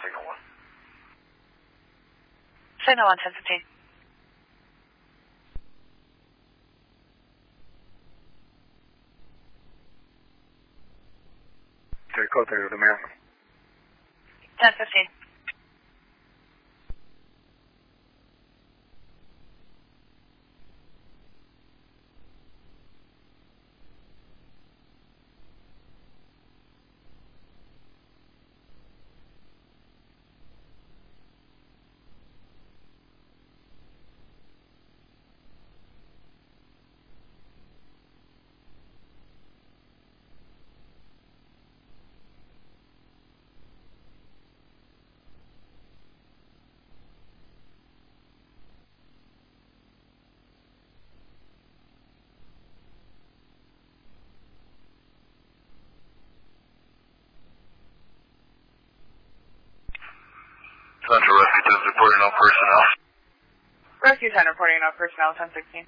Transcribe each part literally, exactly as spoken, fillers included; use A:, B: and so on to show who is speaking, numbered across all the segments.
A: signal one.
B: Signal one, ten fifteen.
A: Okay, code there, the man.
B: ten fifteen.
A: Central Rescue ten reporting on personnel.
B: Rescue ten reporting on personnel, ten sixteen.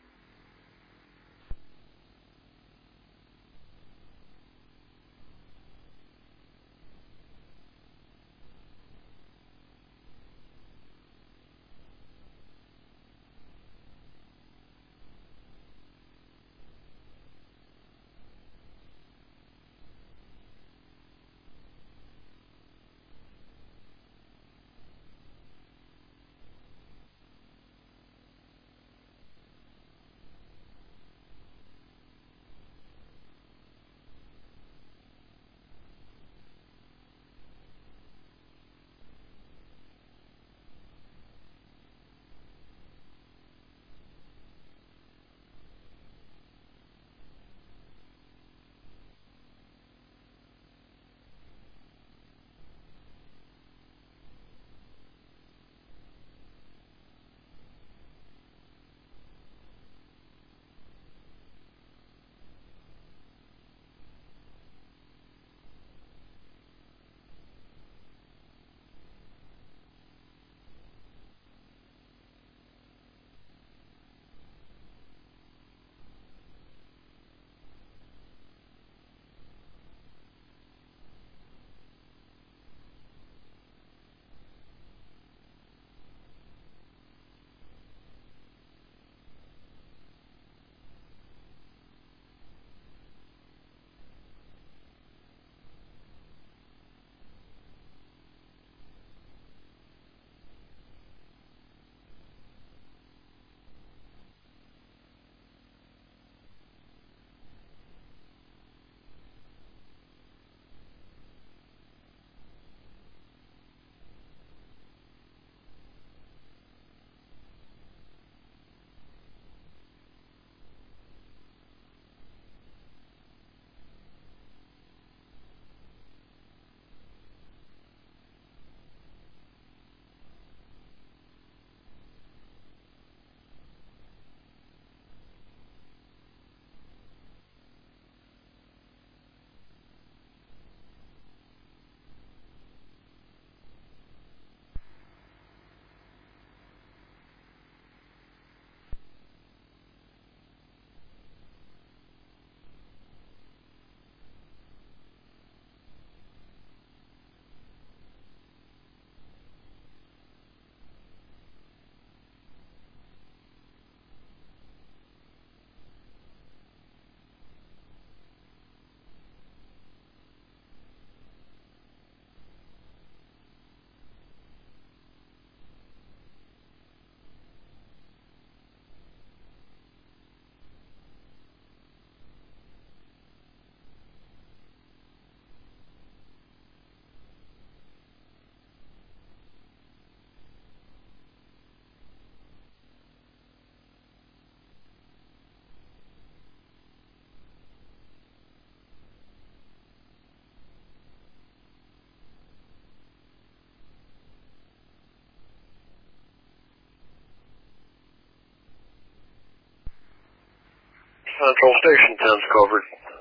A: Central Station ten's covered.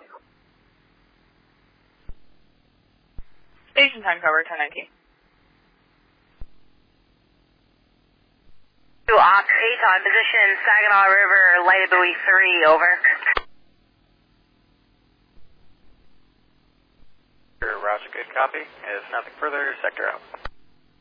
B: Station ten covered, ten nineteen.
C: To Ops eight on position Saginaw River, lighted buoy three, over.
D: Roger, good copy. If nothing further, sector out.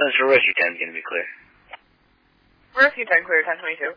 D: Central Rescue ten is going to be clear.
B: Rescue ten clear, ten twenty-two.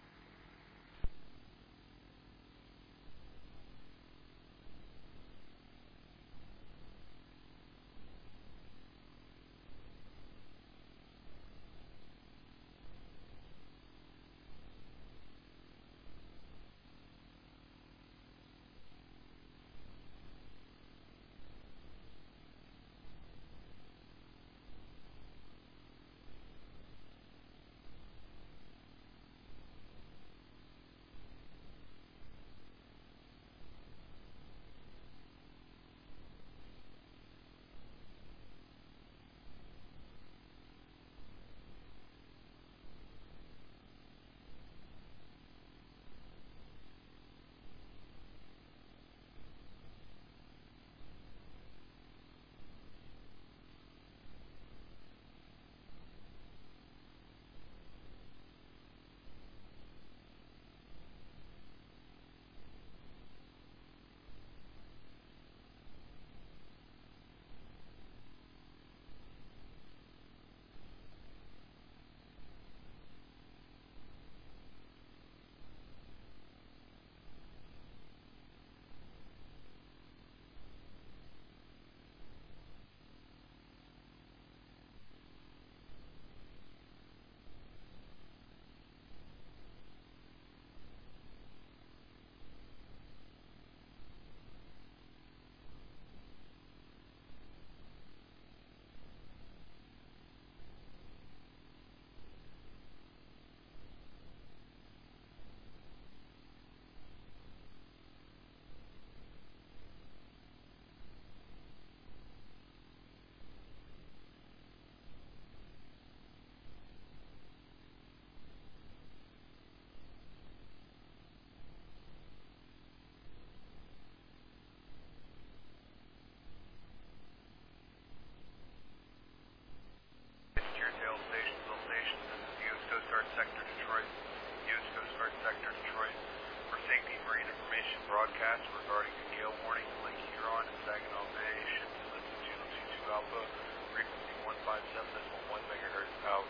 E: Broadcast regarding a gale warning in Lake Huron and Saginaw Bay. Ship to listen to channel two two Alpha, frequency one five seven point one megahertz out.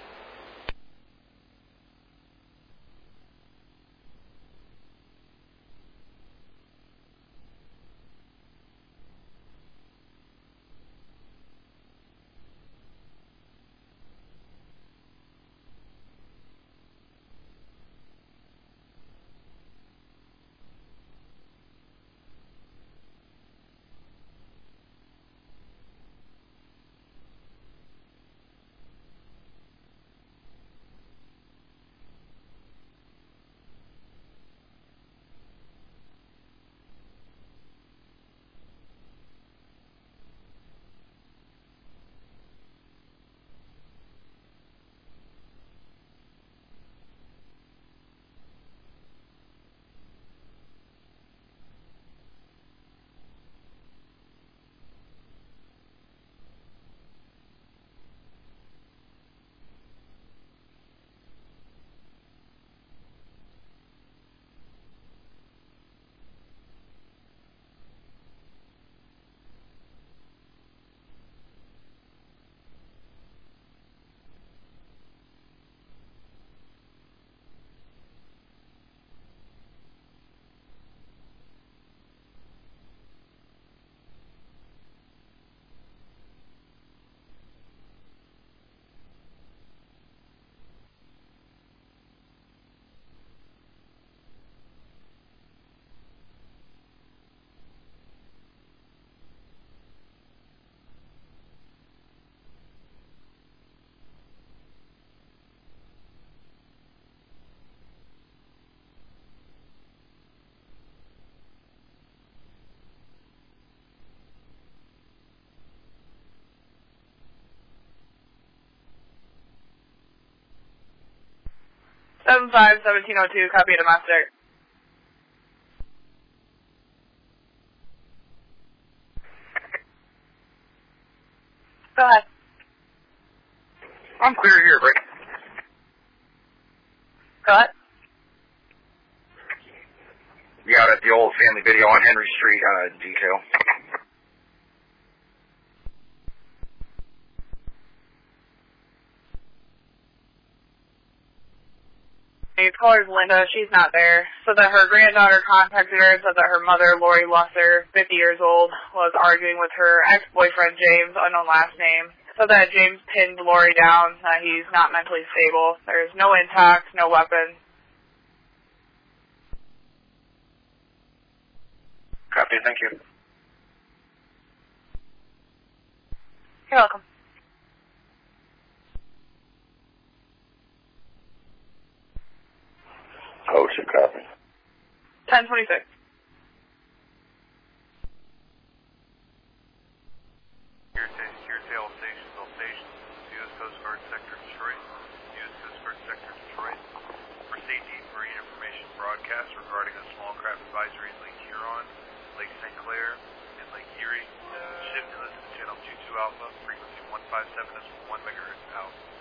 B: seven five seventeen oh two, copy to master. Go ahead.
A: I'm clear here, Rick.
B: Go ahead.
A: We out at the old family video on Henry Street, uh, detail.
B: Emergency. Caller's Linda. She's not there. So that her granddaughter contacted her and said that her mother, Lori Lusser, fifty years old, was arguing with her ex-boyfriend, James, unknown last name. So that James pinned Lori down, that he's not mentally stable. There's no intact, no weapon.
A: Copy, thank you.
B: You're welcome.
A: Ocean, copy.
B: ten twenty-six.
E: Curetail Stations, all stations, U S Coast Guard Sector Detroit, U S Coast Guard Sector Detroit, for safety marine information broadcast regarding a small craft advisory in Lake Huron, Lake Saint Clair, and Lake Erie. Shift to listen to channel two two Alpha, frequency one five seven, one megahertz out.